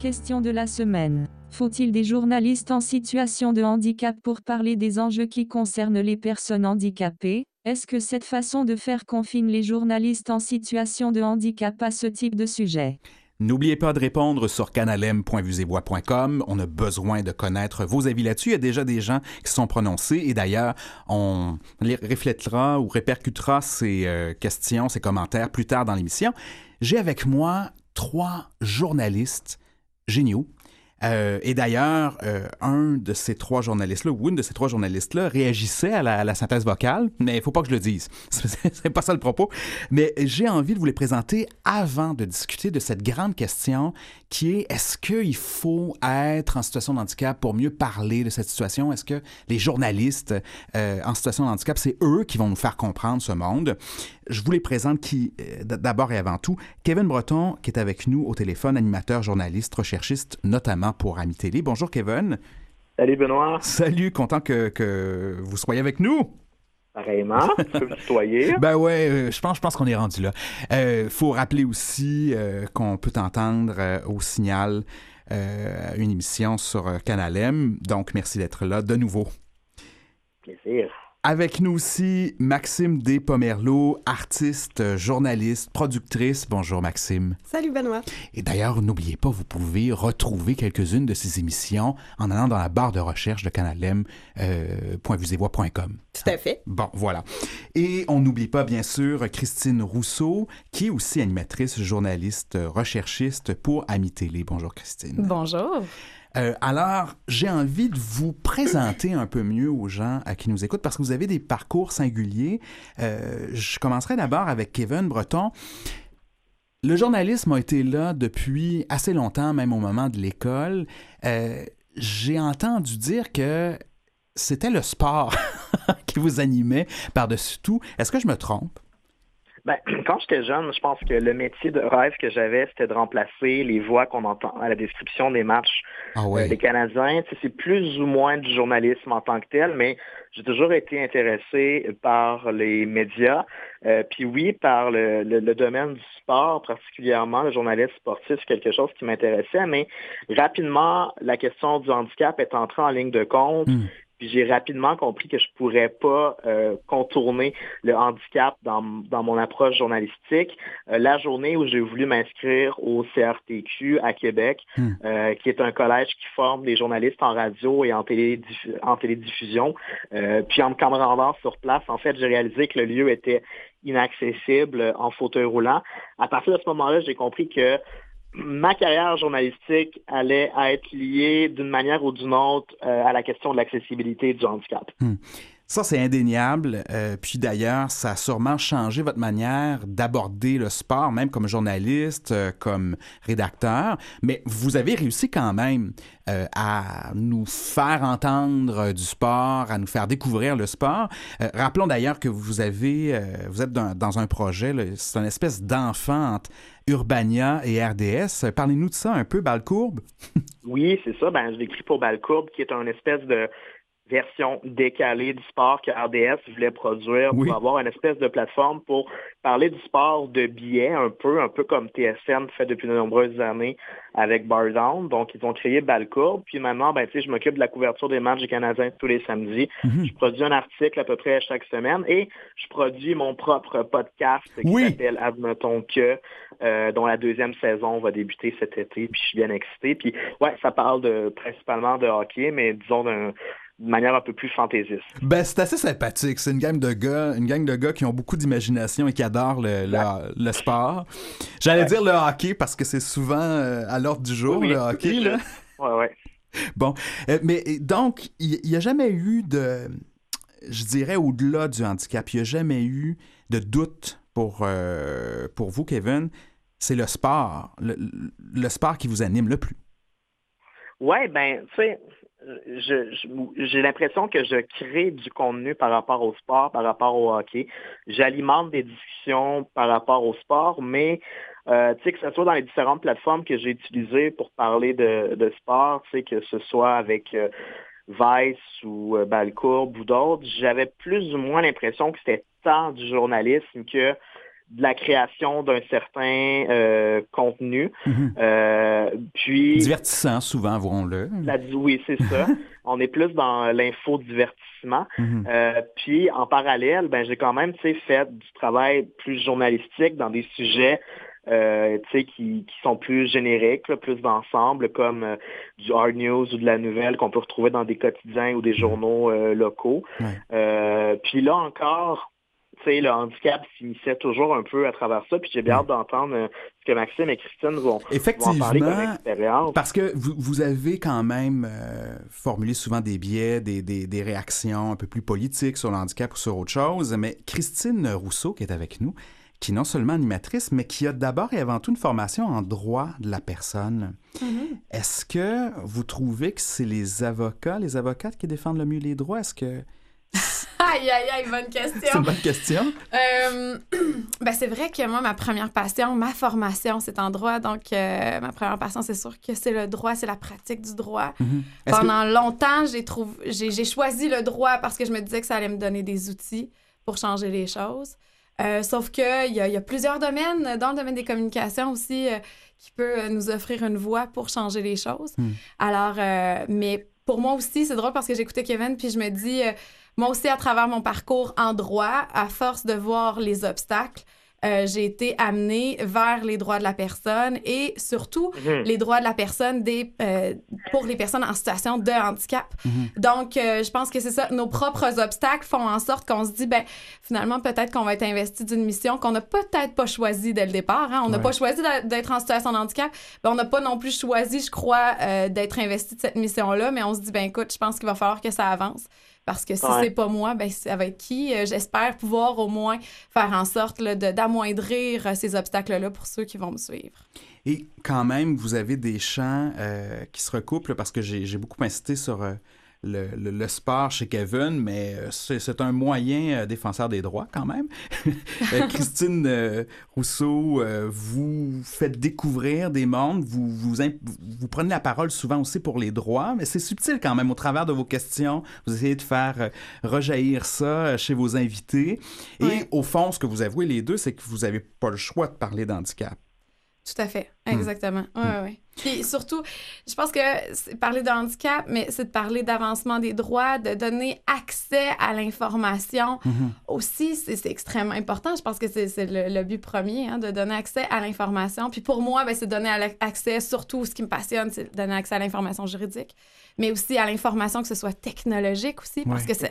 Question de la semaine. Faut-il des journalistes en situation de handicap pour parler des enjeux qui concernent les personnes handicapées? Est-ce que cette façon de faire confine les journalistes en situation de handicap à ce type de sujet? N'oubliez pas de répondre sur canalem.vuesetvoix.com. On a besoin de connaître vos avis là-dessus. Il y a déjà des gens qui se sont prononcés et d'ailleurs, on les reflétera ou répercutera ces questions, ces commentaires plus tard dans l'émission. J'ai avec moi 3 journalistes géniaux. Et d'ailleurs, un de ces 3 journalistes-là, ou une de ces 3 journalistes-là, réagissait à la synthèse vocale, mais il ne faut pas que je le dise. C'est pas ça le propos. Mais j'ai envie de vous les présenter avant de discuter de cette grande question qui est, est-ce qu'il faut être en situation de handicap pour mieux parler de cette situation? Est-ce que les journalistes en situation de handicap, c'est eux qui vont nous faire comprendre ce monde? Je vous les présente d'abord et avant tout, Kevin Breton, qui est avec nous au téléphone, animateur, journaliste, recherchiste, notamment pour Ami Télé. Bonjour, Kevin. Salut, Benoît. Salut, content que vous soyez avec nous. Pareillement, tu peux me tutoyer. Ben ouais, je pense qu'on est rendu là. Faut rappeler aussi qu'on peut t'entendre au Signal, une émission sur Canal M. Donc, merci d'être là de nouveau. Plaisir. Avec nous aussi, Maxime Despomerleau, artiste, journaliste, productrice. Bonjour, Maxime. Salut, Benoît. Et d'ailleurs, n'oubliez pas, vous pouvez retrouver quelques-unes de ces émissions en allant dans la barre de recherche de canalem.vuesetvoix.com. Tout à fait. Bon, voilà. Et on n'oublie pas, bien sûr, Christine Rousseau, qui est aussi animatrice, journaliste, recherchiste pour Ami Télé. Bonjour, Christine. Bonjour. Alors, j'ai envie de vous présenter un peu mieux aux gens qui nous écoutent parce que vous avez des parcours singuliers. Je commencerai d'abord avec Kevin Breton. Le journalisme a été là depuis assez longtemps, même au moment de l'école. J'ai entendu dire que c'était le sport qui vous animait par-dessus tout. Est-ce que je me trompe? Ben, quand j'étais jeune, je pense que le métier de rêve que j'avais, c'était de remplacer les voix qu'on entend à la description des matchs des Canadiens. Tu sais, c'est plus ou moins du journalisme en tant que tel, mais j'ai toujours été intéressé par les médias. Puis oui, par le domaine du sport, particulièrement le journalisme sportif, c'est quelque chose qui m'intéressait, mais rapidement, la question du handicap est entrée en ligne de compte. Puis j'ai rapidement compris que je pourrais pas contourner le handicap dans mon approche journalistique. La journée où j'ai voulu m'inscrire au CRTQ à Québec, qui est un collège qui forme des journalistes en radio et en télédiffusion, puis en me rendant sur place, en fait, j'ai réalisé que le lieu était inaccessible en fauteuil roulant. À partir de ce moment-là, j'ai compris que ma carrière journalistique allait être liée d'une manière ou d'une autre à la question de l'accessibilité du handicap. Ça, c'est indéniable. Puis d'ailleurs, ça a sûrement changé votre manière d'aborder le sport, même comme journaliste, comme rédacteur. Mais vous avez réussi quand même à nous faire entendre du sport, à nous faire découvrir le sport. Rappelons d'ailleurs que vous êtes dans un projet, là, c'est une espèce d'enfant entre Urbania et RDS. Parlez-nous de ça un peu, Ballecourbe. Oui, c'est ça. Ben, je l'écris pour Ballecourbe, qui est une espèce de version décalée du sport que RDS voulait produire pour avoir une espèce de plateforme pour parler du sport de biais, un peu comme TSN fait depuis de nombreuses années avec Bar Down. Donc, ils ont créé Ballecourbe. Puis maintenant, je m'occupe de la couverture des matchs du Canadien tous les samedis. Je produis un article à peu près chaque semaine et je produis mon propre podcast qui s'appelle Admettons que, dont la 2e saison va débuter cet été. Puis je suis bien excité. Puis ouais, ça parle principalement de hockey, mais disons de manière un peu plus fantaisiste. Ben, c'est assez sympathique. C'est une gang de gars qui ont beaucoup d'imagination et qui adorent le sport. J'allais dire le hockey parce que c'est souvent à l'ordre du jour, le hockey. Là. Ouais. Bon, mais donc, il n'y a jamais eu je dirais au-delà du handicap, il n'y a jamais eu de doute pour vous, Kevin. C'est le sport, le sport qui vous anime le plus. Ouais, ben, tu sais, j'ai l'impression que je crée du contenu par rapport au sport, par rapport au hockey. J'alimente des discussions par rapport au sport, mais tu sais, que ce soit dans les différentes plateformes que j'ai utilisées pour parler de sport, tu sais, que ce soit avec Vice ou Ballecourbe ou d'autres, j'avais plus ou moins l'impression que c'était tant du journalisme que de la création d'un certain contenu. Puis divertissant, souvent, avouons-le. Oui, c'est ça. On est plus dans l'infodivertissement. Puis, en parallèle, j'ai quand même fait du travail plus journalistique dans des sujets qui sont plus génériques, là, plus d'ensemble, comme du hard news ou de la nouvelle qu'on peut retrouver dans des quotidiens ou des journaux locaux. Puis là encore, le handicap s'initiait toujours un peu à travers ça, puis j'ai bien hâte d'entendre ce que Maxime et Christine vont en parler comme expérience. Parce que vous avez quand même formulé souvent des biais, des réactions un peu plus politiques sur le handicap ou sur autre chose, mais Christine Rousseau, qui est avec nous, qui est non seulement animatrice, mais qui a d'abord et avant tout une formation en droit de la personne. Est-ce que vous trouvez que c'est les avocates qui défendent le mieux les droits? Est-ce que... Aïe, bonne question. C'est une bonne question. C'est vrai que moi, ma formation, c'est en droit. Donc, ma première passion, c'est sûr que c'est le droit, c'est la pratique du droit. Pendant longtemps, j'ai choisi le droit parce que je me disais que ça allait me donner des outils pour changer les choses. Sauf qu'il y a plusieurs domaines, dans le domaine des communications aussi, qui peut nous offrir une voie pour changer les choses. Alors, mais pour moi aussi, c'est drôle parce que j'écoutais Kevin, puis je me dis, moi aussi, à travers mon parcours en droit, à force de voir les obstacles, j'ai été amenée vers les droits de la personne et surtout les droits de la personne pour les personnes en situation de handicap. Donc, je pense que c'est ça. Nos propres obstacles font en sorte qu'on se dit, finalement, peut-être qu'on va être investi d'une mission qu'on n'a peut-être pas choisie dès le départ. On n'a pas choisi d'être en situation de handicap. On n'a pas non plus choisi, je crois, d'être investi de cette mission-là, mais on se dit, écoute, je pense qu'il va falloir que ça avance. Parce que si c'est pas moi, ça va être qui? J'espère pouvoir au moins faire en sorte d'amoindrir ces obstacles-là pour ceux qui vont me suivre. Et quand même, vous avez des champs qui se recoupent, parce que j'ai beaucoup insisté sur le sport chez Kevin, mais c'est un moyen défenseur des droits quand même. Christine Rousseau, vous faites découvrir des mondes, vous prenez la parole souvent aussi pour les droits, mais c'est subtil quand même au travers de vos questions. Vous essayez de faire rejaillir ça chez vos invités. Et au fond, ce que vous avouez les deux, c'est que vous n'avez pas le choix de parler d'handicap. Tout à fait, exactement. Oui. Puis surtout, je pense que c'est parler de handicap, mais c'est de parler d'avancement des droits, de donner accès à l'information. Aussi, c'est extrêmement important. Je pense que c'est le but premier, de donner accès à l'information. Puis pour moi, c'est donner accès, surtout ce qui me passionne, c'est donner accès à l'information juridique, mais aussi à l'information que ce soit technologique aussi, parce que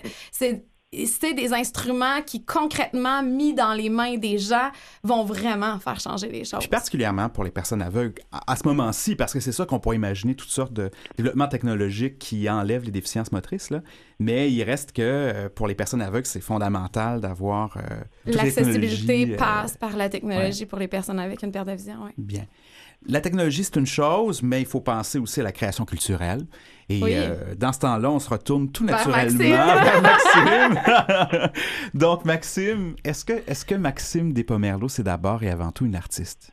c'est des instruments qui, concrètement, mis dans les mains des gens, vont vraiment faire changer les choses. Puis particulièrement pour les personnes aveugles, à ce moment-ci, parce que c'est ça qu'on pourrait imaginer, toutes sortes de développements technologiques qui enlèvent les déficiences motrices, là. Mais il reste que pour les personnes aveugles, c'est fondamental d'avoir l'accessibilité passe par la technologie pour les personnes avec une perte de vision. Bien. La technologie, c'est une chose, mais il faut penser aussi à la création culturelle. Et dans ce temps-là, on se retourne tout naturellement vers Maxime. Donc, Maxime, est-ce que Maxime Despomerleau, c'est d'abord et avant tout une artiste?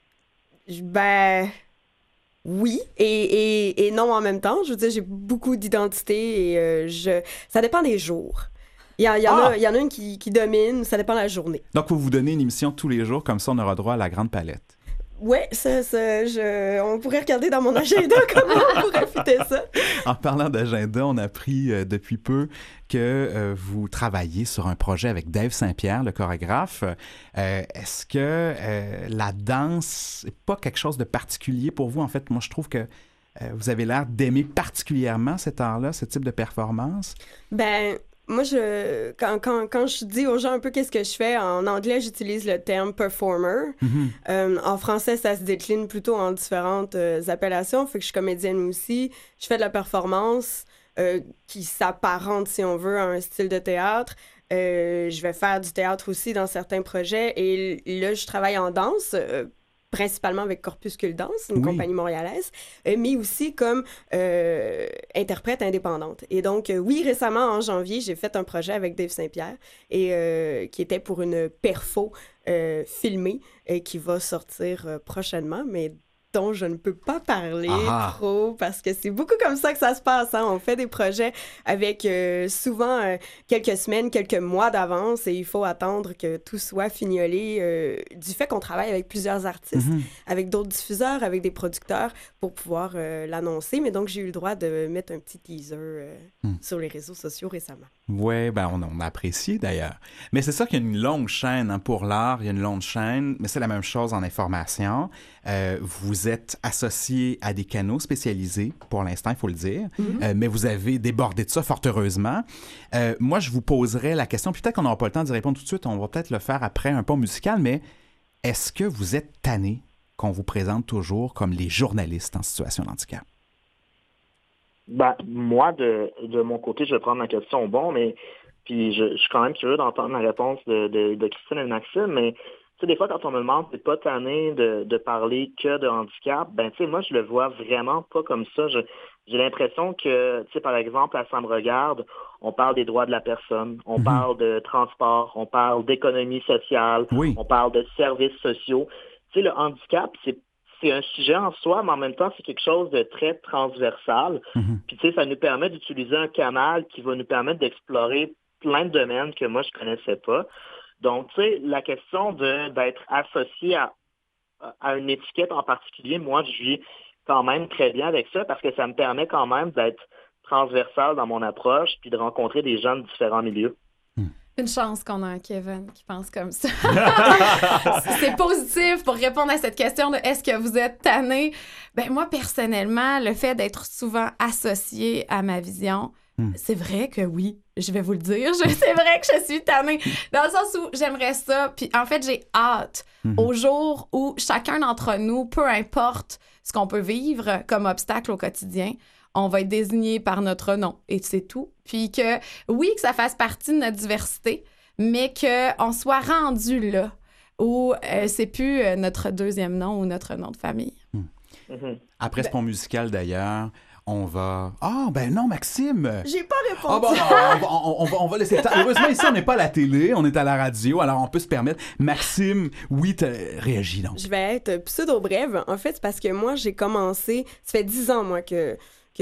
Oui et non en même temps. Je veux dire, j'ai beaucoup d'identité et ça dépend des jours. Il y en a une qui domine, ça dépend de la journée. Donc, il faut vous donner une émission tous les jours, comme ça, on aura droit à la grande palette. Oui, on pourrait regarder dans mon agenda comment on pourrait fitter ça. En parlant d'agenda, on a appris depuis peu que vous travaillez sur un projet avec Dave Saint-Pierre, le chorégraphe. Est-ce que la danse n'est pas quelque chose de particulier pour vous? En fait, moi, je trouve que vous avez l'air d'aimer particulièrement cet art-là, ce type de performance. Moi, quand je dis aux gens un peu qu'est-ce que je fais, en anglais, j'utilise le terme « performer ». En français, ça se décline plutôt en différentes appellations. Fait que je suis comédienne aussi. Je fais de la performance qui s'apparente, si on veut, à un style de théâtre. Je vais faire du théâtre aussi dans certains projets. Et là, je travaille en danse, principalement avec Corpuscule Danse, une compagnie montréalaise, mais aussi comme interprète indépendante. Et donc, récemment, en janvier, j'ai fait un projet avec Dave Saint-Pierre et qui était pour une perfo filmée qui va sortir prochainement, mais dont je ne peux pas parler trop parce que c'est beaucoup comme ça que ça se passe. Hein? On fait des projets avec souvent quelques semaines, quelques mois d'avance et il faut attendre que tout soit fignolé du fait qu'on travaille avec plusieurs artistes, avec d'autres diffuseurs, avec des producteurs pour pouvoir l'annoncer. Mais donc, j'ai eu le droit de mettre un petit teaser sur les réseaux sociaux récemment. Oui, ben on a apprécié d'ailleurs. Mais c'est ça qu'il y a une longue chaîne hein, pour l'art, il y a une longue chaîne, mais c'est la même chose en information. Vous êtes associé à des canaux spécialisés, pour l'instant, il faut le dire, mais vous avez débordé de ça, fort heureusement. Moi, je vous poserai la question, puis peut-être qu'on n'aura pas le temps d'y répondre tout de suite, on va peut-être le faire après un pont musical, mais est-ce que vous êtes tanné qu'on vous présente toujours comme les journalistes en situation de handicap? Ben, moi, de mon côté, je vais prendre ma question au bon, mais puis je suis quand même curieux d'entendre la réponse de Christine et de Maxime, mais tu sais, des fois, quand on me demande, t'es pas tanné de parler que de handicap, ben tu sais, moi, je le vois vraiment pas comme ça. J'ai l'impression que, tu sais, par exemple, à Ça me regarde, on parle des droits de la personne, on parle de transport, on parle d'économie sociale, on parle de services sociaux. Tu sais, le handicap, c'est un sujet en soi, mais en même temps, c'est quelque chose de très transversal. Puis, tu sais, ça nous permet d'utiliser un canal qui va nous permettre d'explorer plein de domaines que moi, je connaissais pas. Donc, tu sais, la question d'être associé à une étiquette en particulier, moi, je vis quand même très bien avec ça parce que ça me permet quand même d'être transversal dans mon approche puis de rencontrer des gens de différents milieux. Une chance qu'on a un Kevin qui pense comme ça. C'est positif pour répondre à cette question de est-ce que vous êtes tanné? Ben moi, personnellement, le fait d'être souvent associé à ma vision, c'est vrai que oui, je vais vous le dire. C'est vrai que je suis tannée. Dans le sens où j'aimerais ça. Puis en fait, j'ai hâte au jour où chacun d'entre nous, peu importe ce qu'on peut vivre comme obstacle au quotidien, on va être désigné par notre nom et c'est tout. Puis que, oui, que ça fasse partie de notre diversité, mais qu'on soit rendu là où c'est plus notre deuxième nom ou notre nom de famille. Après ce pont musical, d'ailleurs, on va... Ah, ben non, Maxime! J'ai pas répondu. On va laisser... Heureusement, ici, on n'est pas à la télé, on est à la radio, alors on peut se permettre. Maxime, oui, réagis donc. Je vais être pseudo-brève. En fait, c'est parce que moi, j'ai commencé... Ça fait 10 ans, moi, que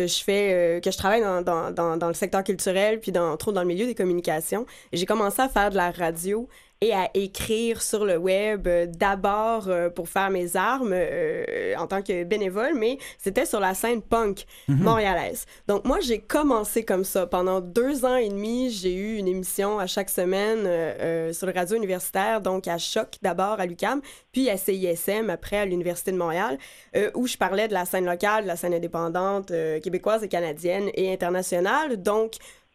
je travaille dans le secteur culturel, puis trop dans le milieu des communications. Et j'ai commencé à faire de la radio et à écrire sur le web, d'abord pour faire mes armes en tant que bénévole, mais c'était sur la scène punk montréalaise. Donc moi, j'ai commencé comme ça. Pendant 2 ans et demi, j'ai eu une émission à chaque semaine sur le radio universitaire, donc à Choc d'abord, à l'UQAM, puis à CISM, après à l'Université de Montréal, où je parlais de la scène locale, de la scène indépendante, québécoise et canadienne et internationale. Donc,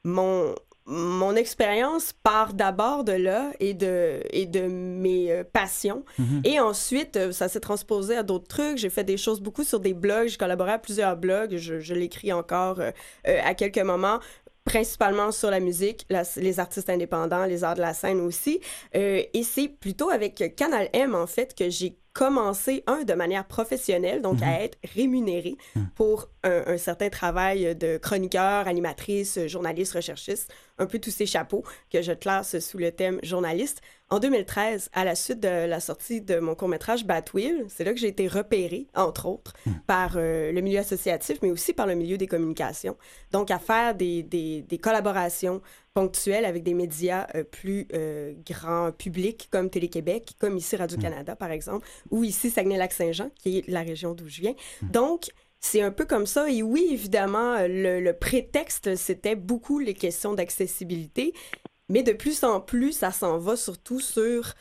mon expérience part d'abord de là et de mes passions. Et ensuite, ça s'est transposé à d'autres trucs. J'ai fait des choses beaucoup sur des blogs. J'ai collaboré à plusieurs blogs. Je l'écris encore à quelques moments, principalement sur la musique, les artistes indépendants, les arts de la scène aussi. Et c'est plutôt avec Canal M, en fait, que j'ai commencé, de manière professionnelle, donc à être rémunérée pour un certain travail de chroniqueur, animatrice, journaliste, recherchiste, un peu tous ces chapeaux que je classe sous le thème journaliste. En 2013, à la suite de la sortie de mon court-métrage Batwheel, c'est là que j'ai été repérée, entre autres, par le milieu associatif, mais aussi par le milieu des communications. Donc, à faire des collaborations ponctuelles avec des médias plus grand public, comme Télé-Québec, comme ici Radio-Canada, par exemple, ou ici Saguenay-Lac-Saint-Jean, qui est la région d'où je viens. Donc, c'est un peu comme ça. Et oui, évidemment, le prétexte, c'était beaucoup les questions d'accessibilité, mais de plus en plus, ça s'en va surtout sur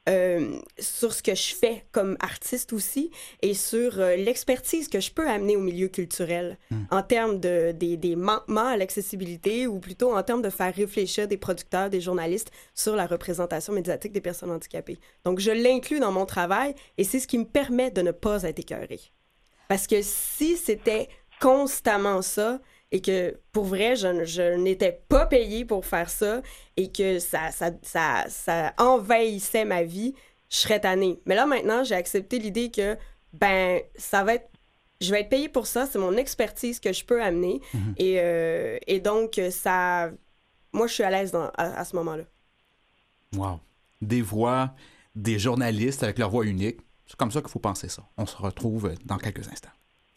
ce que je fais comme artiste aussi et sur l'expertise que je peux amener au milieu culturel en termes des manquements à l'accessibilité ou plutôt en termes de faire réfléchir des producteurs, des journalistes sur la représentation médiatique des personnes handicapées. Donc, je l'inclus dans mon travail et c'est ce qui me permet de ne pas être écœurée. Parce que si c'était constamment ça et que, pour vrai, je n'étais pas payée pour faire ça et que ça envahissait ma vie, je serais tannée. Mais là, maintenant, j'ai accepté l'idée que, je vais être payée pour ça, c'est mon expertise que je peux amener. Et donc, moi, je suis à l'aise à ce moment-là. Wow. Des voix, des journalistes avec leur voix unique. C'est comme ça qu'il faut penser ça. On se retrouve dans quelques instants.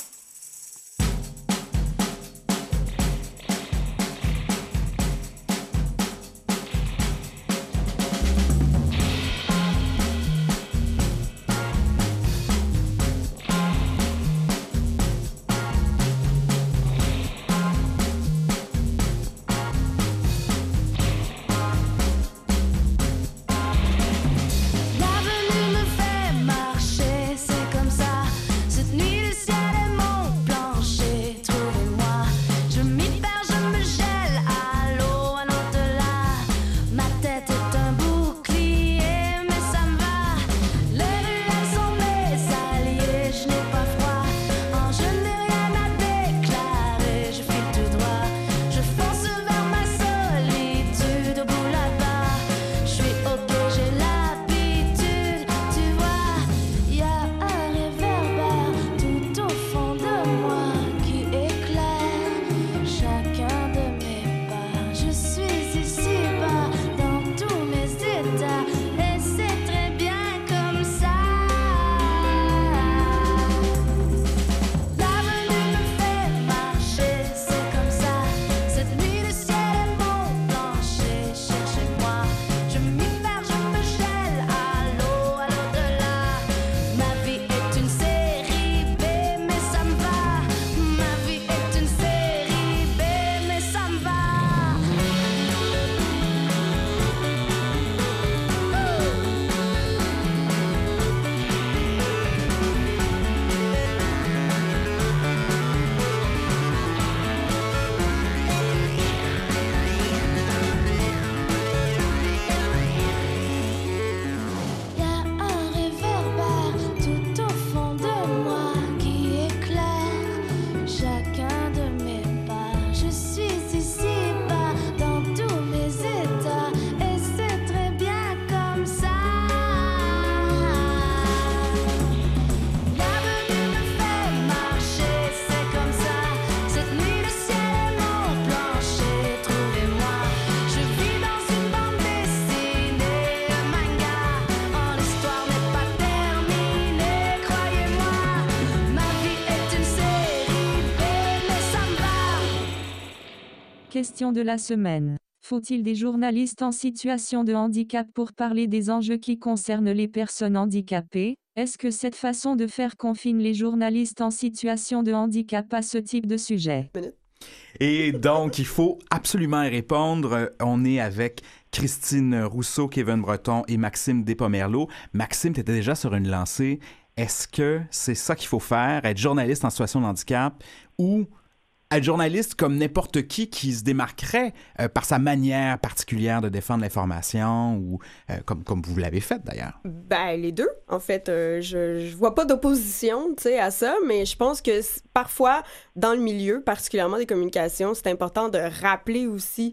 Question de la semaine. Faut-il des journalistes en situation de handicap pour parler des enjeux qui concernent les personnes handicapées? Est-ce que cette façon de faire confine les journalistes en situation de handicap à ce type de sujet? Et donc, il faut absolument y répondre. On est avec Christine Rousseau, Kevin Breton et Maxime Despomerleau. Maxime, tu étais déjà sur une lancée. Est-ce que c'est ça qu'il faut faire, être journaliste en situation de handicap, ou être journaliste comme n'importe qui se démarquerait par sa manière particulière de défendre l'information, ou comme vous l'avez fait d'ailleurs? Ben, les deux, en fait. Je vois pas d'opposition, tu sais, à ça, mais je pense que parfois, dans le milieu, particulièrement des communications, c'est important de rappeler aussi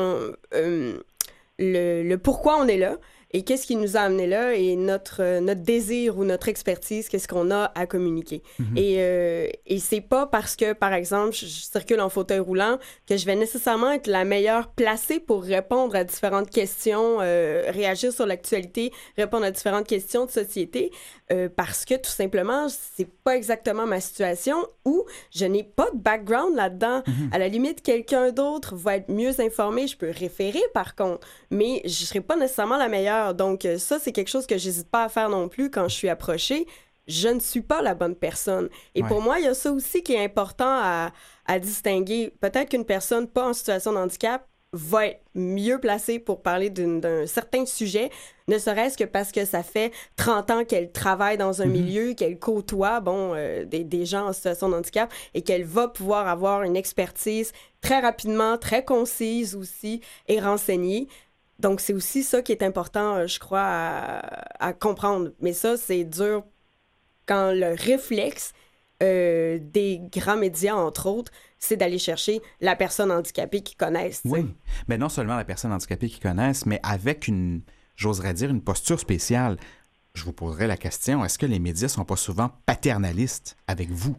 le pourquoi on est là. Et qu'est-ce qui nous a amené là, et notre désir ou notre expertise, qu'est-ce qu'on a à communiquer. Mm-hmm. Et c'est pas parce que, par exemple, je circule en fauteuil roulant que je vais nécessairement être la meilleure placée pour répondre à différentes questions, réagir sur l'actualité, répondre à différentes questions de société, parce que tout simplement, c'est pas exactement ma situation, ou je n'ai pas de background là-dedans. Mm-hmm. À la limite, quelqu'un d'autre va être mieux informé, je peux référer par contre, mais je serai pas nécessairement la meilleure. Donc ça, c'est quelque chose que j'hésite pas à faire non plus quand je suis approchée. Je ne suis pas la bonne personne. Et pour moi, il y a ça aussi qui est important à distinguer. Peut-être qu'une personne pas en situation de handicap va être mieux placée pour parler d'un certain sujet, ne serait-ce que parce que ça fait 30 ans qu'elle travaille dans un milieu, qu'elle côtoie des gens en situation de handicap, et qu'elle va pouvoir avoir une expertise très rapidement, très concise aussi, et renseignée. Donc, c'est aussi ça qui est important, je crois, à comprendre. Mais ça, c'est dur quand le réflexe des grands médias, entre autres, c'est d'aller chercher la personne handicapée qu'ils connaissent. Oui, mais non seulement la personne handicapée qu'ils connaissent, mais avec j'oserais dire, une posture spéciale. Je vous poserai la question, est-ce que les médias ne sont pas souvent paternalistes avec vous?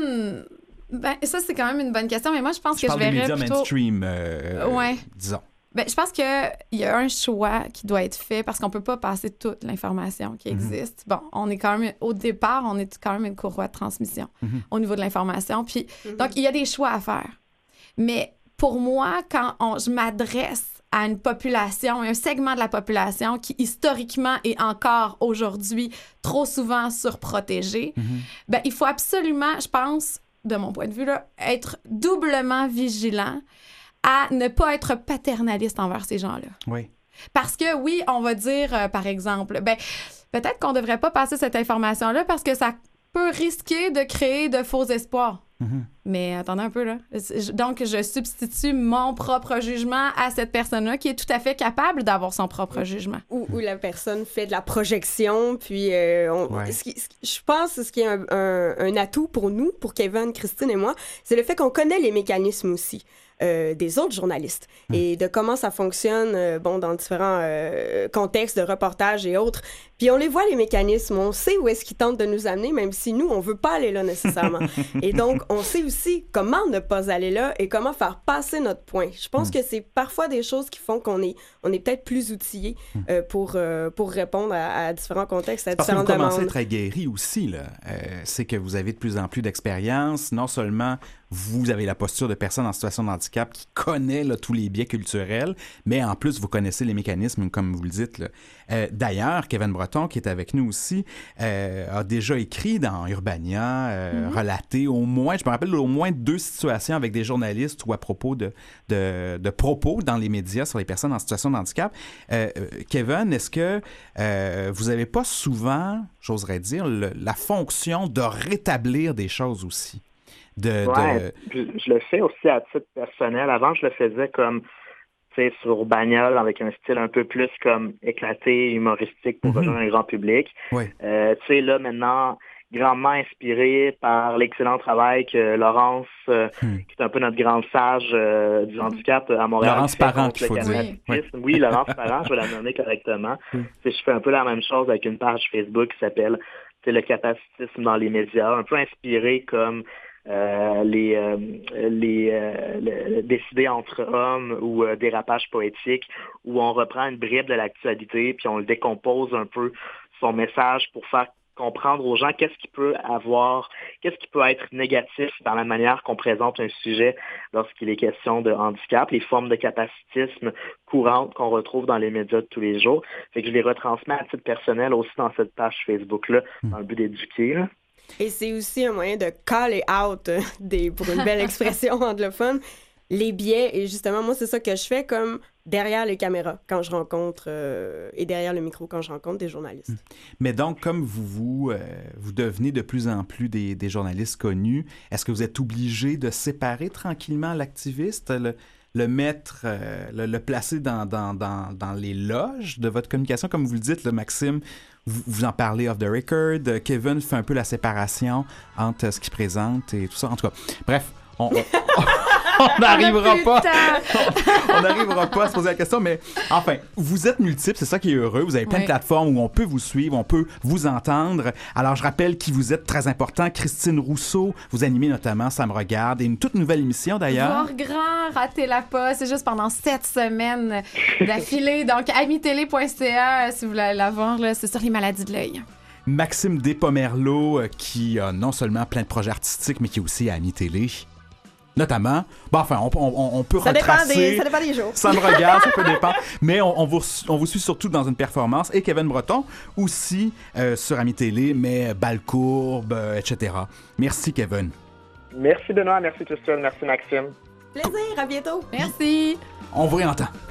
Ben, ça, c'est quand même une bonne question, mais moi, je pense que je verrais plutôt... Je parle des médias mainstream, ouais. disons. Ben, je pense qu'il y a un choix qui doit être fait parce qu'on ne peut pas passer toute l'information qui existe. Bon, on est quand même, au départ, on est quand même une courroie de transmission au niveau de l'information. Puis, donc, il y a des choix à faire. Mais pour moi, quand je m'adresse à une population, un segment de la population qui, historiquement et encore aujourd'hui, trop souvent surprotégé, ben, il faut absolument, je pense, de mon point de vue, là, être doublement vigilant à ne pas être paternaliste envers ces gens-là. Oui. Parce que oui, on va dire, par exemple, ben, peut-être qu'on ne devrait pas passer cette information-là parce que ça peut risquer de créer de faux espoirs. Mais attendez un peu, là. Donc, je substitue mon propre jugement à cette personne-là qui est tout à fait capable d'avoir son propre jugement. Ou la personne fait de la projection, puis je pense que ce qui est un atout pour nous, pour Kevin, Christine et moi, c'est le fait qu'on connaît les mécanismes aussi. Des autres journalistes et de comment ça fonctionne dans différents contextes de reportage et autres. Puis on les voit, les mécanismes, on sait où est-ce qu'ils tentent de nous amener, même si nous, on veut pas aller là nécessairement. Et donc, on sait aussi comment ne pas aller là et comment faire passer notre point. Je pense que c'est parfois des choses qui font qu'on est peut-être plus outillés pour répondre à différents contextes, à différentes demandes. Parce que vous commencez à être aguerri aussi, là. C'est que vous avez de plus en plus d'expérience. Non seulement vous avez la posture de personne en situation de handicap qui connaît là, tous les biais culturels, mais en plus, vous connaissez les mécanismes, comme vous le dites. Là. D'ailleurs, Kevin Breton, qui est avec nous aussi, a déjà écrit dans Urbania, relaté au moins, je me rappelle, au moins 2 situations avec des journalistes ou à propos de propos dans les médias sur les personnes en situation de handicap. Kevin, est-ce que vous n'avez pas souvent, j'oserais dire, la fonction de rétablir des choses aussi? Je le fais aussi à titre personnel. Avant, je le faisais comme, tu sais, sur Bagnole, avec un style un peu plus comme éclaté, humoristique pour rejoindre un grand public. Oui. Tu sais, là, maintenant, grandement inspiré par l'excellent travail que Laurence, qui est un peu notre grande sage du handicap à Montréal. Laurence Parent, qu'il faut dire. Oui, Laurence Parent, je vais la nommer correctement. Je fais un peu la même chose avec une page Facebook qui s'appelle le capacitisme dans les médias, un peu inspiré comme décider entre hommes ou dérapage poétique, où on reprend une bribe de l'actualité puis on le décompose un peu son message pour faire comprendre aux gens qu'est-ce qui peut être négatif dans la manière qu'on présente un sujet lorsqu'il est question de handicap, les formes de capacitisme courantes qu'on retrouve dans les médias de tous les jours. Fait que je les retransmets à titre personnel aussi dans cette page Facebook-là, dans le but d'éduquer, là. Et c'est aussi un moyen de call out, pour une belle expression anglophone, les biais. Et justement, moi, c'est ça que je fais comme derrière les caméras quand je rencontre, et derrière le micro quand je rencontre des journalistes. Mais donc, comme vous devenez de plus en plus des journalistes connus, est-ce que vous êtes obligé de séparer tranquillement l'activiste, le mettre, le placer dans les loges de votre communication, comme vous le dites, là, Maxime, vous en parlez off the record, Kevin fait un peu la séparation entre ce qu'il présente et tout ça. En tout cas, bref, on n'arrivera pas. On n'arrivera pas à se poser la question, mais enfin, vous êtes multiples, c'est ça qui est heureux. Vous avez plein de plateformes où on peut vous suivre, on peut vous entendre. Alors, je rappelle qui vous êtes, très important. Christine Rousseau, vous animez notamment Ça me regarde et une toute nouvelle émission d'ailleurs. Voir grand, ratez-la pas. C'est juste pendant 7 semaines d'affilée. Donc, amitélé.ca, si vous voulez la voir, là, c'est sur les maladies de l'œil. Maxime Despomerleau, qui a non seulement plein de projets artistiques, mais qui est aussi à Ami Télé. Notamment, on peut retracer. Ça dépend des jours. Ça me regarde, ça peut dépendre. Mais on vous suit surtout dans une performance. Et Kevin Breton aussi sur Ami Télé, mais Balcourbe, etc. Merci, Kevin. Merci, Benoît. Merci, Christine. Merci, Maxime. Plaisir. À bientôt. Merci. On vous réentend.